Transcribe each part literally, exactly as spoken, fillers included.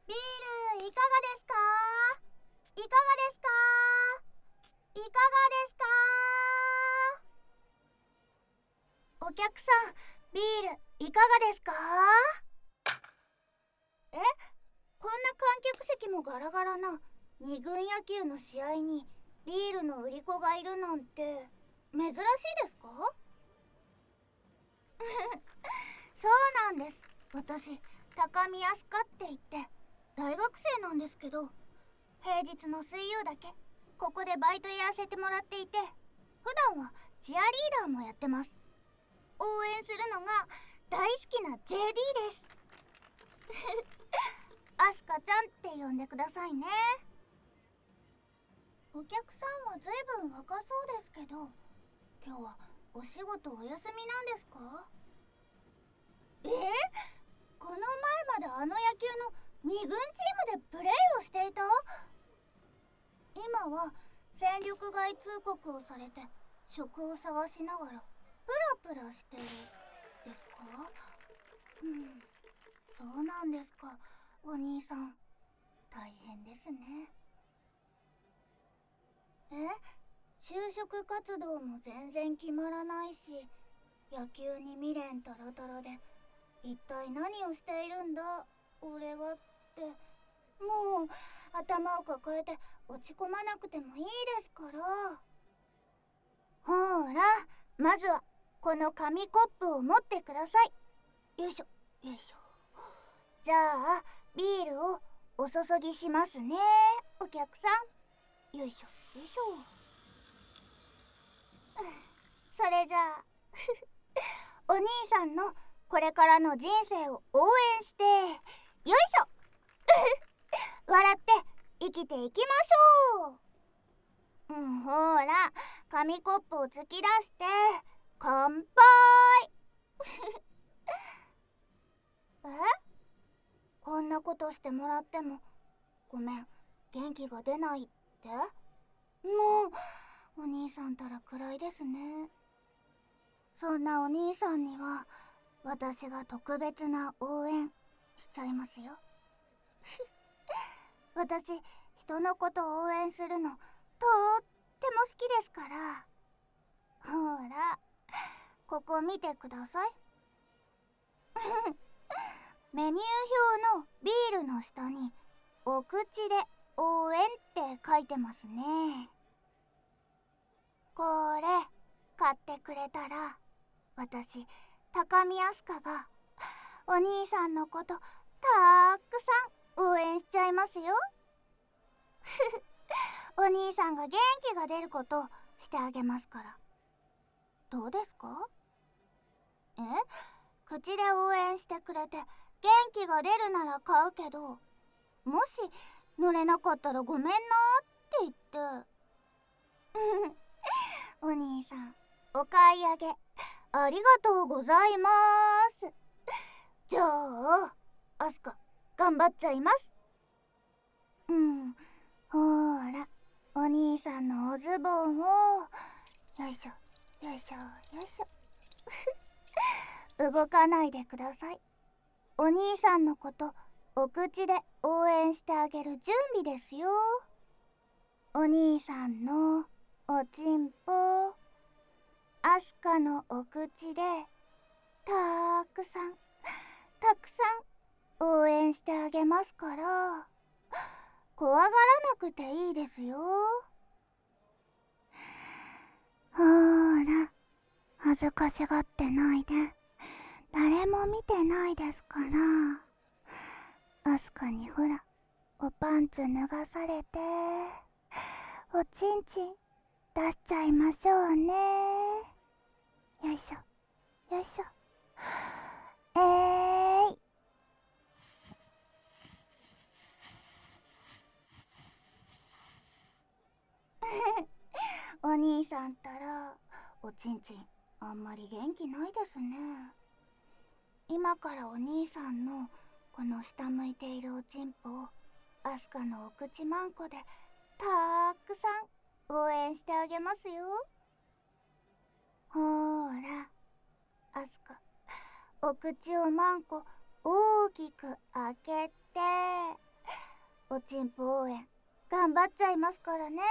ビールいかがですか？いかがですか？いかがですか？お客さん、ビールいかがですか？え、こんな観客席もガラガラな二軍野球の試合にビールの売り子がいるなんて珍しいですか？そうなんです。私、高見飛鳥って言って大学生なんですけど、平日の水曜だけここでバイトやらせてもらっていて、普段はチアリーダーもやってます。応援するのが大好きな ジェーディー です。アスカちゃんって呼んでくださいね。お客さんはずいぶん若そうですけど、今日はお仕事お休みなんですか？えー、この前まであの野球のに軍チームでプレーをしていた？今は戦力外通告をされて職を探しながらプラプラしてるですか？うん、そうなんですか。お兄さん、大変ですね。え、就職活動も全然決まらないし、野球に未練タラタラで、一体何をしているんだ俺はって、もう頭を抱えて落ち込まなくてもいいですから。ほーら、まずはこの紙コップを持ってください。よいしょよいしょ。じゃあビールをお注ぎしますね、お客さん。よいしょよいしょ。それじゃあお兄さんのこれからの人生を応援して、よいしょ笑って生きていきましょう。うん、ほーら、紙コップを突き出して乾杯。え、こんなことしてもらってもごめん、元気が出ないって？もうお兄さんたら暗いですね。そんなお兄さんには私が特別な応援しちゃいますよ。私、人のことを応援するのとっても好きですから。ほら、ここ見てください。メニュー表のビールの下にお口で応援って書いてますね。これ買ってくれたら、私、高見飛鳥がお兄さんのことたくさん応援しちゃいますよ。お兄さんが元気が出ることしてあげますから。どうですか？え、口で応援してくれて元気が出るなら買うけど、もし乗れなかったらごめんなって言って。お兄さん、お買い上げありがとうございます。じゃあアスカ頑張っちゃいます。うん、ほーら、お兄さんのおズボンをよいしょよいしょよいしょ。動かないでください。お兄さんのことお口で応援してあげる準備ですよ。お兄さんのおちんぽ、アスカのお口でたくさんたくさん応援してあげますから、怖がらなくていいですよ。ほーら、恥ずかしがってないで。誰も見てないですから。アスカにほら、おパンツ脱がされて、おちんちん出しちゃいましょうね。よいしょよいしょ。えーい。お兄さんったらおちんちんあんまり元気ないですね。今からお兄さんのこの下向いているおちんぽをアスカのお口まんこでたくさん応援してあげますよ。ほーら、アスカ、お口をまんこ大きく開けて、 おちんぽ応援頑張っちゃいますからね。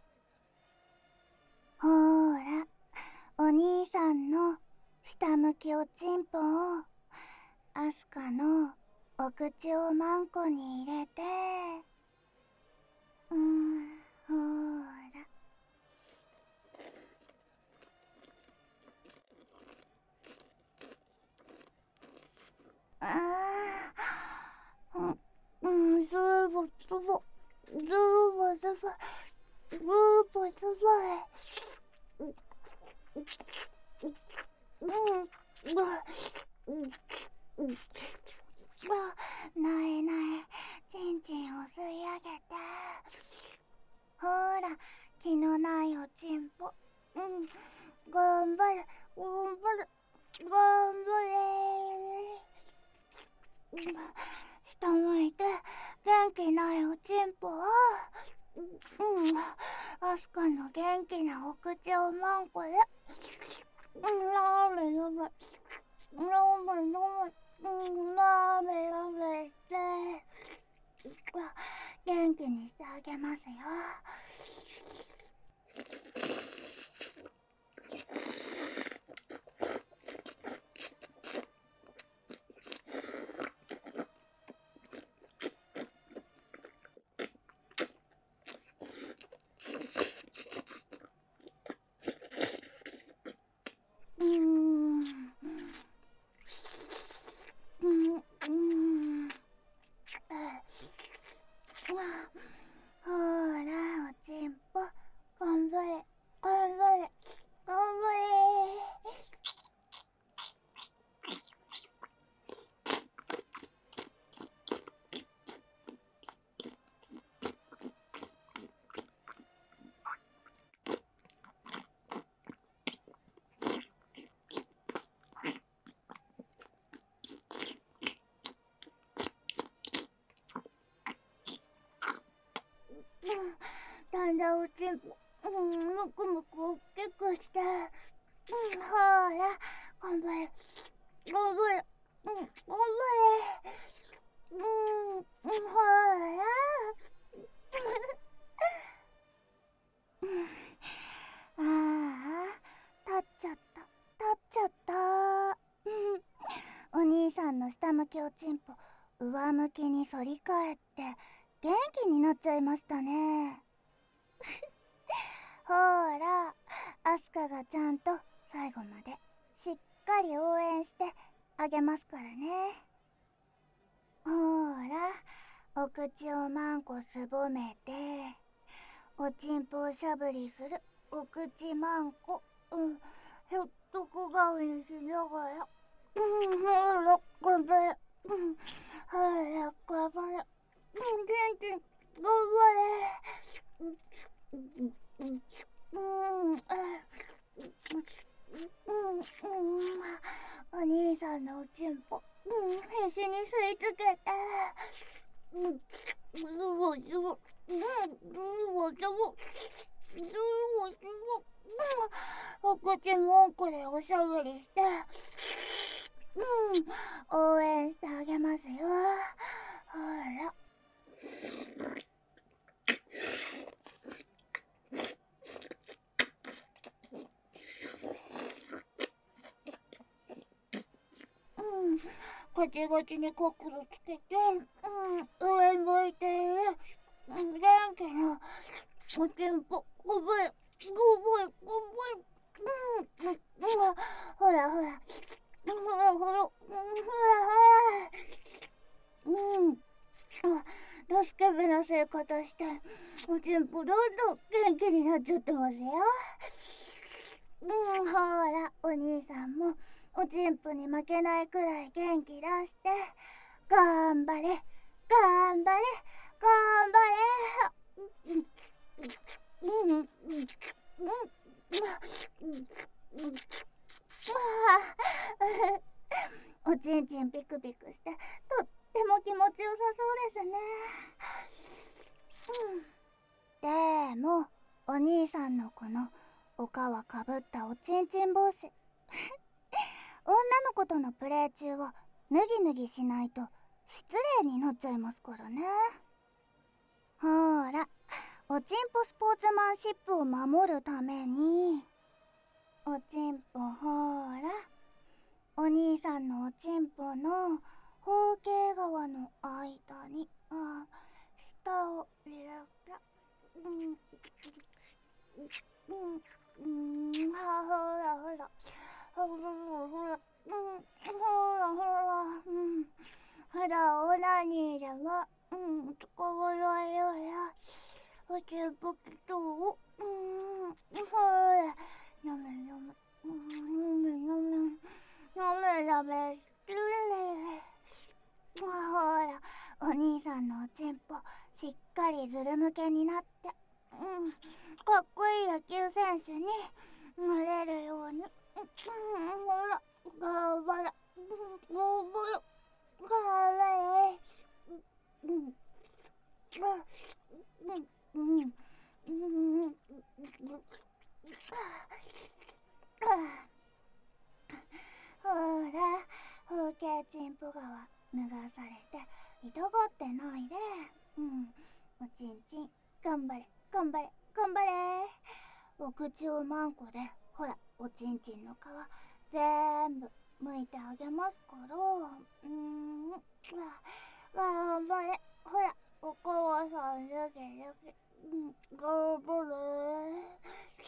ほーら、お兄さんの下向きおちんぽをアスカのお口をマンコに入れて、うーん、ほーら。あー、うん、うん、ズボズボ、ズボズボ、ズボズボ。うん、うん、なえなえ、ちんちんを吸い上げて。ほーら、気のないおちんぽ。うん、頑張れ、頑張れ、頑張れ。下向いて、元気ないおちんぽは、うん、アスカの元気なお口をマンコで、うん、ラーメンラーメン、ラーメンラーメン、うん、ラーメンラーメンして、元気にしてあげますよ。うーん、うん、うん、ほーら、おちんぽ、頑張れ、頑張れ、頑張れ。だんだんおちんぽ、うん、むくむくおっきくして、うん、ほーら、頑張れ、頑張れ、うん、頑張れ、うん、うん、ほーら。ああ、立っちゃった、立っちゃった。お兄さんの下向きおちんぽ、上向きに反り返って元気になっちゃいましたね。ほーら、アスカがちゃんと最後までしっかり応援してあげますからね。ほーら、お口をマンコすぼめて、おちんぽをしゃぶりするお口マンコ、うん、ひょっとこ顔にしながら、うん、ほら、頑張れ、うん、ほら、頑張れ、うん、元気に頑張れ、うん、うん、うん、うん、うん、うん、お兄さんのおちんぽ、うん、必死に吸い付けて、うん、ズボズボ、うん、ズボズボ、ズボズボ、うん、お口もんこでおしゃぶりして、うん、応援してあげますよ。ほら。うん、ガチガチに角度つけて、うん、上向いている、うん、元気なおちんぽ、ごぶい、ごぶい、ごぶい、うん、うん、ほらほら、ほらほら、うん、ほらほら、うん、ドスケベな生活して、おちんぽどんどん元気になっちゃってますよ。うん、ほら、お兄さんもおちんぽに負けないくらい元気出して、頑張れ、頑張れ、頑張れ。うん、うん、うん、うん、うん、おちんちんピクピクして、とっても気持ちよさそうですね。うん、でも、お兄さんのこのお皮かぶったおちんちん帽子女の子とのプレー中は脱ぎ脱ぎしないと失礼になっちゃいますからね。 ほーら、おちんぽスポーツマンシップを守るために、おちんぽほーら、お兄さんのおちんぽの方形側の間に、あ、舌を入れて、うん、うん、うん、ほらほら、ほらほら、うん、ほらほら、うん、ほらほらにいれば、うん、ところよや、おちんぽきと、うん、ほら、なめなめ、うん、なめなめ、なめなめしてるね。ほら、お兄さんのおちんぽ、しっかりずるむけになって、うん、かっこいい野球選手になれるように、うん、ほら、頑張れ、頑張れ、頑張れ、うん、うん、うん、うん、ほら、風景チンポ川脱がされて痛がってないで、うん、おちんちん頑張れ頑張れ頑張れ、お口をマンコでほらおちんちんの皮全部剥いてあげますから、うん、頑張れ、ほらお母さんだけだけ、うん、頑張れ、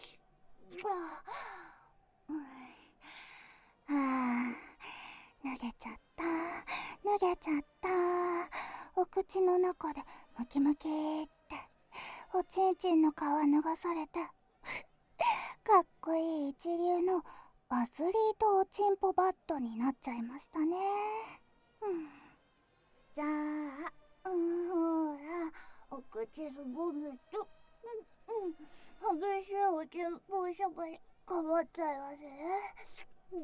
うん、ああ、脱げちゃった、脱げちゃった。お口の中でムキムキって、おちんちんの皮脱がされて、かっこいい一流のアスリートおちんぽバットになっちゃいましたね。うん、じゃあ、うん、ほら、お口すぼめと、うんうん、激しいおちんぽおしゃぶり、かばっちゃいますね。うん、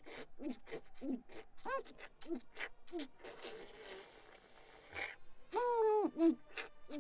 うん、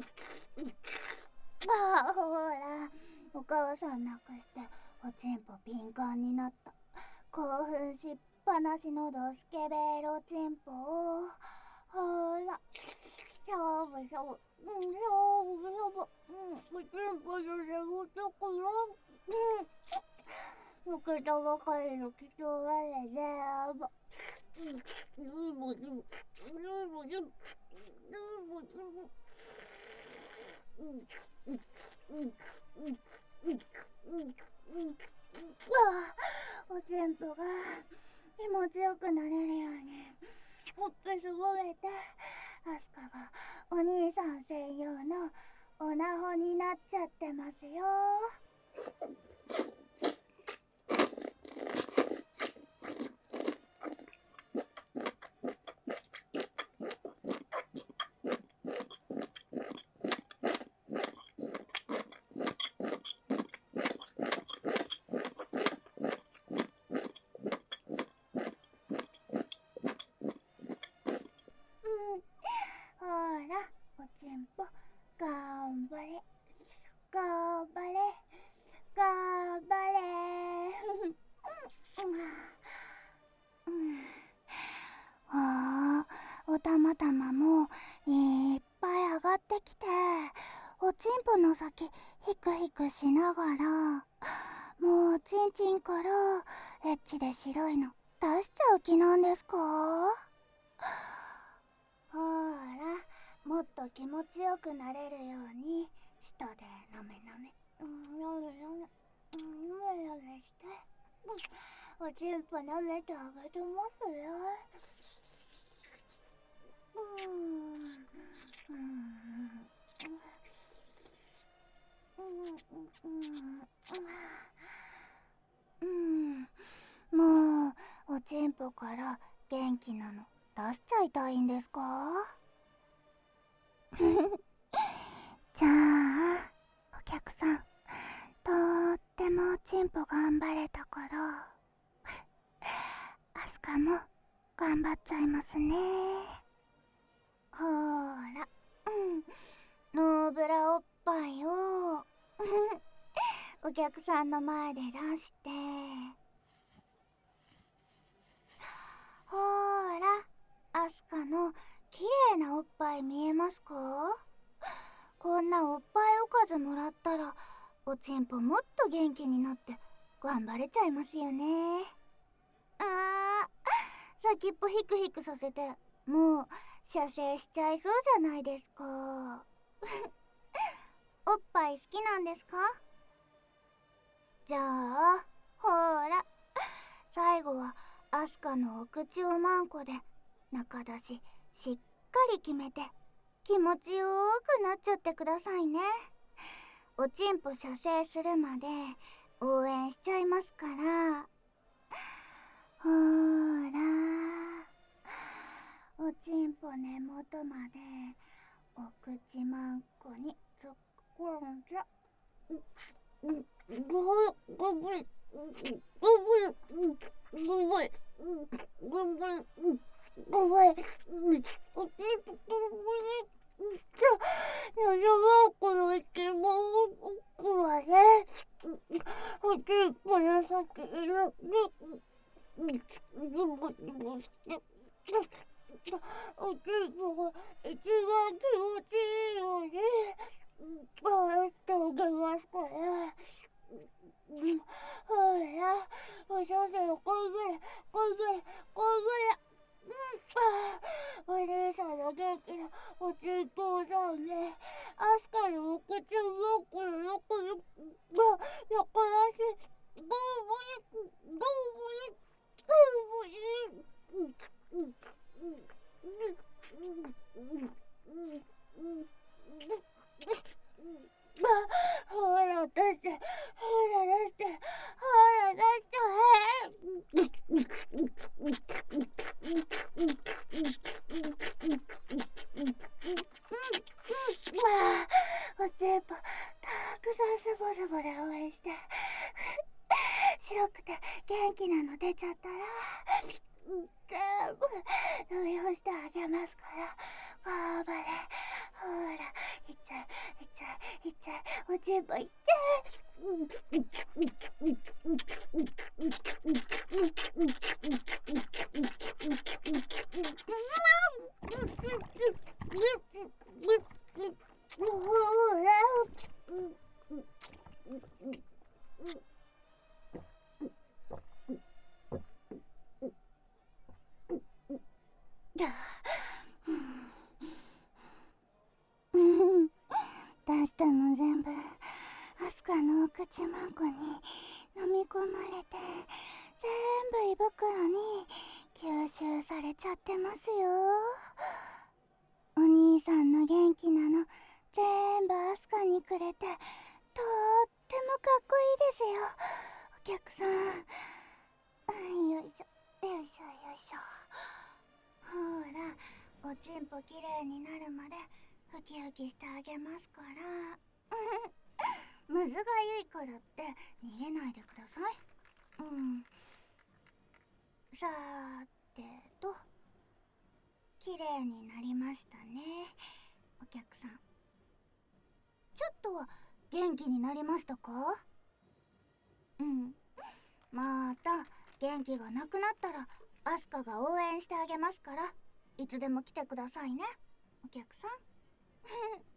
ああ、ほら、お母さんなくしておちんぽ敏感になった、興奮しっぱなしのドスケベールおちんぽを、ほら、しょぶしょぶ、うん、しょぶしょぶ、うん、おちんぽの寝言この、うん、抜けたばかりの貴重なレゼーブ、うん、ズボズボ、ズボズボ、ズボズボ、うん、うん、うん、うん、うん、うん、うん、ああ、おちんぽが気持ちよくなれるようにほっぺすぼめて、アスカがお兄さん専用のオナホになっちゃってますよ。ほら、おちんぽ、頑張れ、頑張れ、頑張れ。うん、ああ、おたまたまもいっぱい上がってきて、おちんぽの先ヒクヒクしながら、もうちんちんからエッチで白いの出しちゃう気なんですか？ほら、もっと気持ちよくなれるように舌でなめなめ、うん、なめなめ、うん、なめなめして、うん、おちんぽなめてあげてますよ。うん、うん、うん、うん、もうおちんぽから元気なの出しちゃいたいんですか？じゃあお客さん、とーってもおちんぽ頑張れたからアスカも頑張っちゃいますね。ほーら、うん、ノーブラおっぱいをお客さんの前で出して、ほーら、アスカの綺麗なおっぱい見えますか？ こんなおっぱいおかずもらったらおちんぽもっと元気になって頑張れちゃいますよね。あー、先っぽヒクヒクさせてもう射精しちゃいそうじゃないですか。おっぱい好きなんですか？じゃあほーら、最後はアスカのお口をマンコで中出ししっかり決めて気持ちよーくなっちゃってくださいね。おちんぽ射精するまで応援しちゃいますから。ほーら、おちんぽ根元までお口マンコに突っ込んじゃ。ごごぶいごぶいごぶいごぶいごぶいおちんぽごぶいじゃあよそばこの一番奥までおちんぽの先入れてズボズボしておちんぽが一番気持ちいいように回してあげますから。ほら、おしゃべりこいぐらいこいぐらいこいぐらい。お姉さんの元気なおちんぽさんね、アスカのお口をよくよくよく横出しごぶいごぶいごぶい。ほら出してほら出してほら出しておちんぽたくさんズボズボで応援して白くて元気なの出ちゃったら全部飲み干してあげますから頑張れ。ほらいっちゃいいっちゃいいっちゃいおちんぽいってほら出したの全部アスカのお口マンコに飲み込まれて全部胃袋に吸収されちゃってますよ。お兄さんの元気なの全部アスカにくれてとってもかっこいいですよお客さん。よいしょよいしょよいしょ。ほらおちんぽきれいになるまでふきふきしてあげますから。むずがゆいからって逃げないでください。うんさーてときれいになりましたねお客さん。ちょっとは元気になりましたか？うん、また元気がなくなったらアスカが応援してあげますからいつでも来てくださいねお客さん。